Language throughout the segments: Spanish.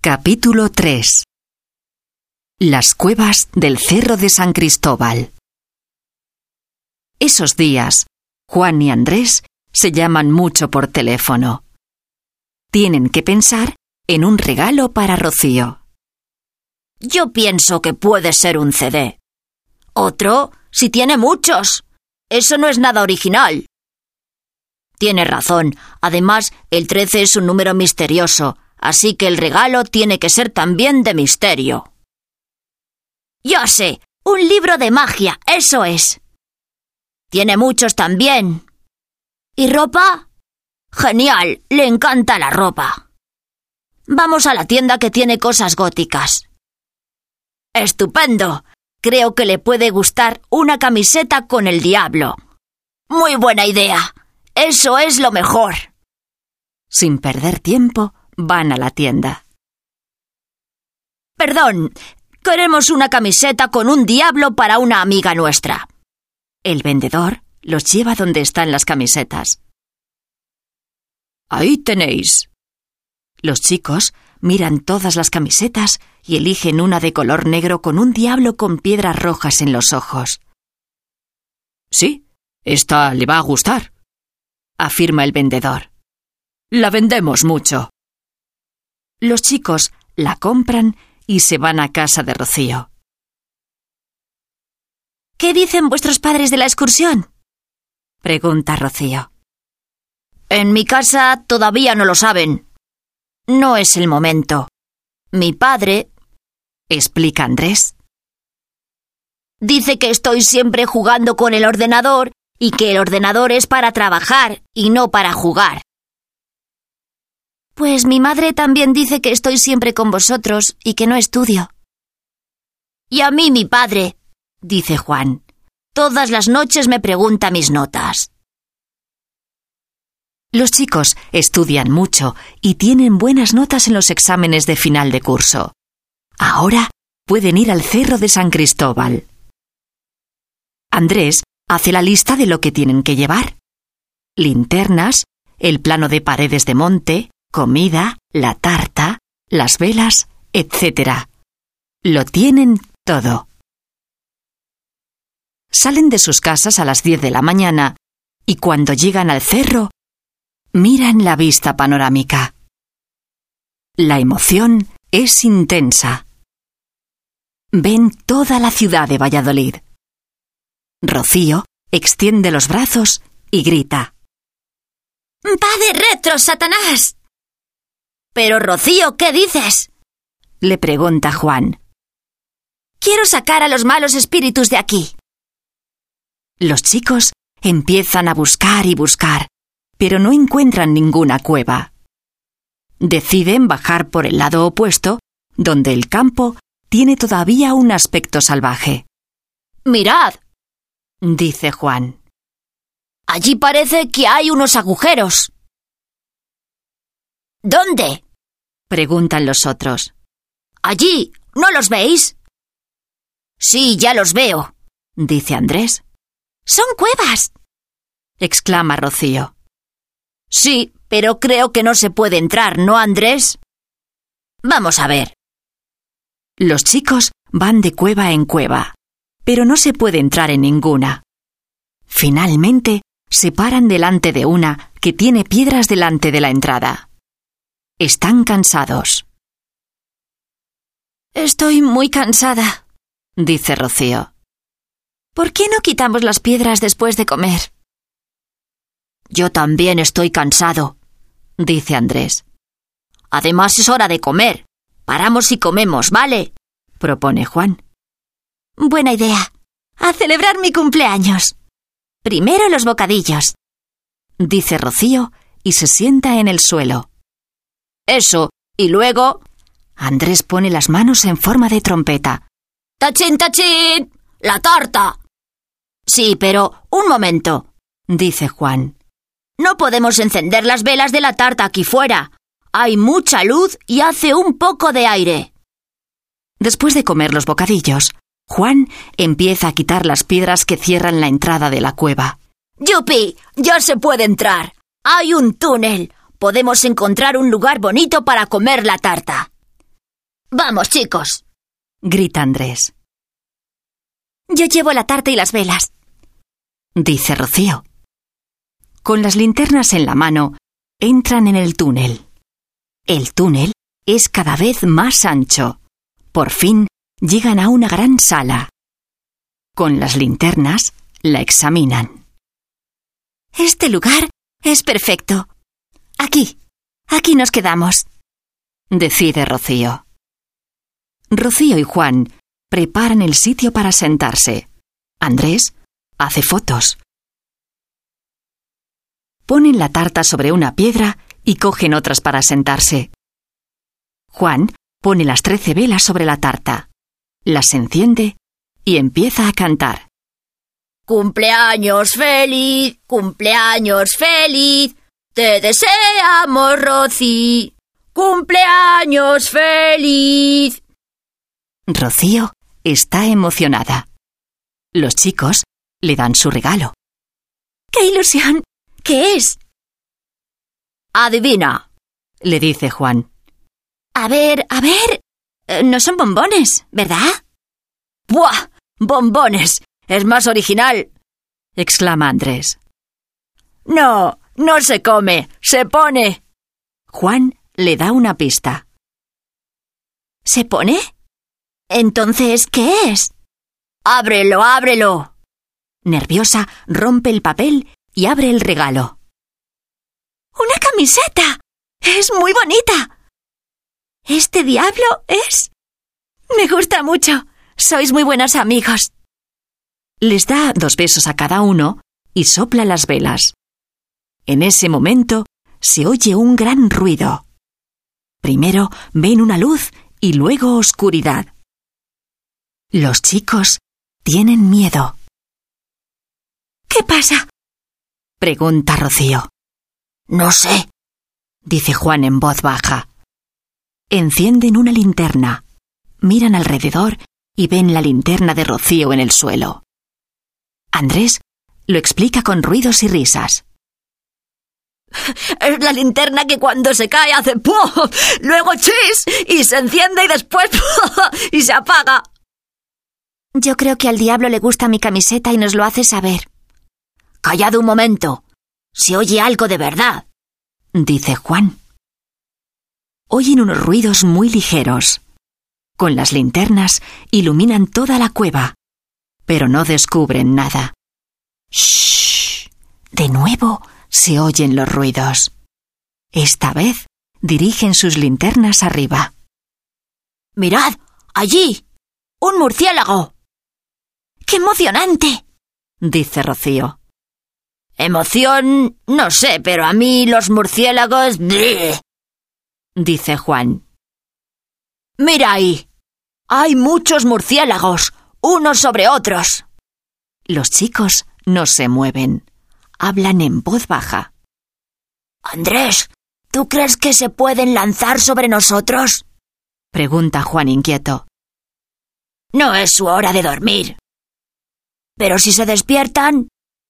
Capítulo 3. Las cuevas del Cerro de San Cristóbal. Esos días, Juan y Andrés se llaman mucho por teléfono. Tienen que pensar en un regalo para Rocío. Yo pienso que puede ser un CD. Otro, si tiene muchos. Eso no es nada original. Tiene razón. Además, el 13 es un número misterioso, así que el regalo tiene que ser también de misterio. Yo sé, un libro de magia, eso es. Tiene muchos también. ¿Y ropa? Genial, le encanta la ropa. Vamos a la tienda que tiene cosas góticas. Estupendo. Creo que le puede gustar una camiseta con el diablo. Muy buena idea. Eso es lo mejor. Sin perder tiempo, van a la tienda. Perdón, queremos una camiseta con un diablo para una amiga nuestra. El vendedor los lleva donde están las camisetas. Ahí tenéis. Los chicos miran todas las camisetas y eligen una de color negro con un diablo con piedras rojas en los ojos. Sí, esta le va a gustar, afirma el vendedor. La vendemos mucho. Los chicos la compran y se van a casa de Rocío. ¿Qué dicen vuestros padres de la excursión?, pregunta Rocío. En mi casa todavía no lo saben. No es el momento. Mi padre, explica Andrés, dice que estoy siempre jugando con el ordenador y que el ordenador es para trabajar y no para jugar. Pues mi madre también dice que estoy siempre con vosotros y que no estudio. Y a mí mi padre, dice Juan, todas las noches me pregunta mis notas. Los chicos estudian mucho y tienen buenas notas en los exámenes de final de curso. Ahora pueden ir al Cerro de San Cristóbal. Andrés hace la lista de lo que tienen que llevar: linternas, el plano de paredes de monte, comida, la tarta, las velas, etc. Lo tienen todo. Salen de sus casas a las 10 de la mañana y cuando llegan al cerro, miran la vista panorámica. La emoción es intensa. Ven toda la ciudad de Valladolid. Rocío extiende los brazos y grita: ¡Va de retro, Satanás! Pero Rocío, ¿qué dices?, le pregunta Juan. Quiero sacar a los malos espíritus de aquí. Los chicos empiezan a buscar y buscar, pero no encuentran ninguna cueva. Deciden bajar por el lado opuesto, donde el campo tiene todavía un aspecto salvaje. ¡Mirad!, dice Juan. Allí parece que hay unos agujeros. ¿Dónde?, preguntan los otros. Allí, ¿no los veis? Sí, ya los veo, dice Andrés. ¡Son cuevas!, exclama Rocío. Sí, pero creo que no se puede entrar, ¿no, Andrés? Vamos a ver. Los chicos van de cueva en cueva, pero no se puede entrar en ninguna. Finalmente, se paran delante de una que tiene piedras delante de la entrada. Están cansados. Estoy muy cansada, dice Rocío. ¿Por qué no quitamos las piedras después de comer? Yo también estoy cansado, dice Andrés. Además es hora de comer. Paramos y comemos, ¿vale?, propone Juan. Buena idea. A celebrar mi cumpleaños. Primero los bocadillos, dice Rocío y se sienta en el suelo. Eso, y luego... Andrés pone las manos en forma de trompeta. ¡Tachín, tachín! ¡La tarta! Sí, pero un momento, dice Juan. No podemos encender las velas de la tarta aquí fuera. Hay mucha luz y hace un poco de aire. Después de comer los bocadillos, Juan empieza a quitar las piedras que cierran la entrada de la cueva. ¡Yupi! ¡Ya se puede entrar! ¡Hay un túnel! Podemos encontrar un lugar bonito para comer la tarta. Vamos, chicos, grita Andrés. Yo llevo la tarta y las velas, dice Rocío. Con las linternas en la mano, entran en el túnel. El túnel es cada vez más ancho. Por fin llegan a una gran sala. Con las linternas la examinan. Este lugar es perfecto. Aquí nos quedamos, decide Rocío. Rocío y Juan preparan el sitio para sentarse. Andrés hace fotos. Ponen la tarta sobre una piedra y cogen otras para sentarse. Juan pone las 13 velas sobre la tarta, las enciende y empieza a cantar. ¡Cumpleaños feliz! ¡Cumpleaños feliz! ¡Te deseamos, Rocío! ¡Cumpleaños feliz! Rocío está emocionada. Los chicos le dan su regalo. ¡Qué ilusión! ¿Qué es? Adivina, le dice Juan. A ver, no son bombones, ¿verdad? ¡Buah! ¡Bombones! ¡Es más original!, exclama Andrés. No se come, se pone. Juan le da una pista. ¿Se pone? Entonces, ¿qué es? ¡Ábrelo! Nerviosa, rompe el papel y abre el regalo. ¡Una camiseta! ¡Es muy bonita! ¿Este diablo es? Me gusta mucho. Sois muy buenos amigos. Les da 2 besos a cada uno y sopla las velas. En ese momento se oye un gran ruido. Primero ven una luz y luego oscuridad. Los chicos tienen miedo. ¿Qué pasa?, pregunta Rocío. No sé, dice Juan en voz baja. Encienden una linterna, miran alrededor y ven la linterna de Rocío en el suelo. Andrés lo explica con ruidos y risas. Es la linterna que cuando se cae hace ¡pum!, luego ¡chis!, y se enciende y después ¡pum!, y se apaga. Yo creo que al diablo le gusta mi camiseta y nos lo hace saber. Callad un momento. Se oye algo de verdad, dice Juan. Oyen unos ruidos muy ligeros. Con las linternas iluminan toda la cueva, pero no descubren nada. ¡Shh! De nuevo se oyen los ruidos. Esta vez dirigen sus linternas arriba. ¡Mirad! ¡Allí! ¡Un murciélago! ¡Qué emocionante!, dice Rocío. Emoción, no sé, pero a mí los murciélagos... ¡bleh!, dice Juan. ¡Mira ahí! Hay muchos murciélagos, unos sobre otros. Los chicos no se mueven. Hablan en voz baja. Andrés, ¿tú crees que se pueden lanzar sobre nosotros?, pregunta Juan inquieto. No es su hora de dormir. Pero si se despiertan...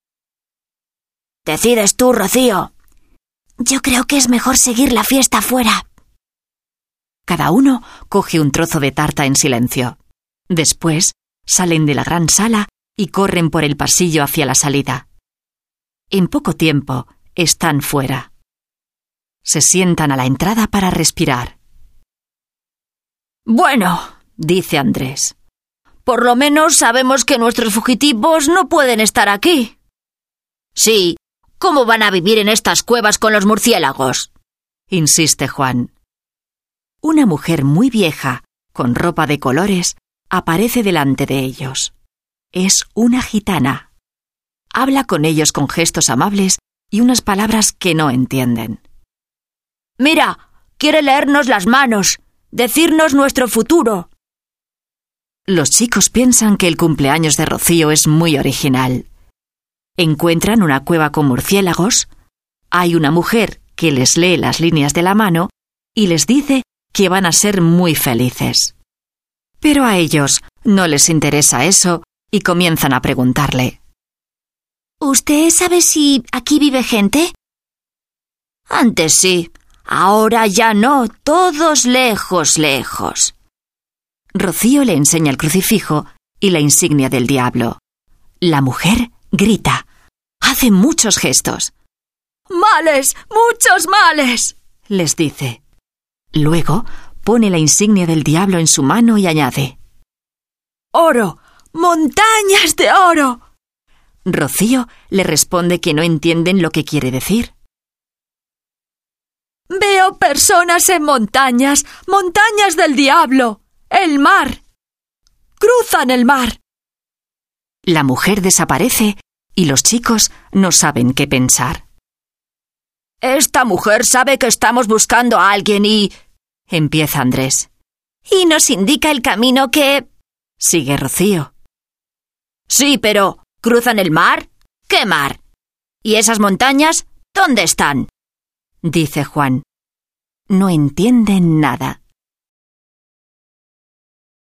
Decides tú, Rocío. Yo creo que es mejor seguir la fiesta fuera. Cada uno coge un trozo de tarta en silencio. Después salen de la gran sala y corren por el pasillo hacia la salida. En poco tiempo están fuera. Se sientan a la entrada para respirar. Bueno, dice Andrés, por lo menos sabemos que nuestros fugitivos no pueden estar aquí. Sí, ¿cómo van a vivir en estas cuevas con los murciélagos?, insiste Juan. Una mujer muy vieja, con ropa de colores, aparece delante de ellos. Es una gitana. Habla con ellos con gestos amables y unas palabras que no entienden. Mira, quiere leernos las manos, decirnos nuestro futuro. Los chicos piensan que el cumpleaños de Rocío es muy original. Encuentran una cueva con murciélagos, hay una mujer que les lee las líneas de la mano y les dice que van a ser muy felices. Pero a ellos no les interesa eso y comienzan a preguntarle. ¿Usted sabe si aquí vive gente? Antes sí, ahora ya no, todos lejos, lejos. Rocío le enseña el crucifijo y la insignia del diablo. La mujer grita. Hace muchos gestos. ¡Males! ¡Muchos males!, les dice. Luego pone la insignia del diablo en su mano y añade. ¡Oro! ¡Montañas de oro! Rocío le responde que no entienden lo que quiere decir. Veo personas en montañas, montañas del diablo, el mar. Cruzan el mar. La mujer desaparece y los chicos no saben qué pensar. Esta mujer sabe que estamos buscando a alguien y... Empieza Andrés. Y nos indica el camino que... Sigue Rocío. Sí, pero ¿cruzan el mar? ¿Qué mar? ¿Y esas montañas? ¿Dónde están? Dice Juan. No entienden nada.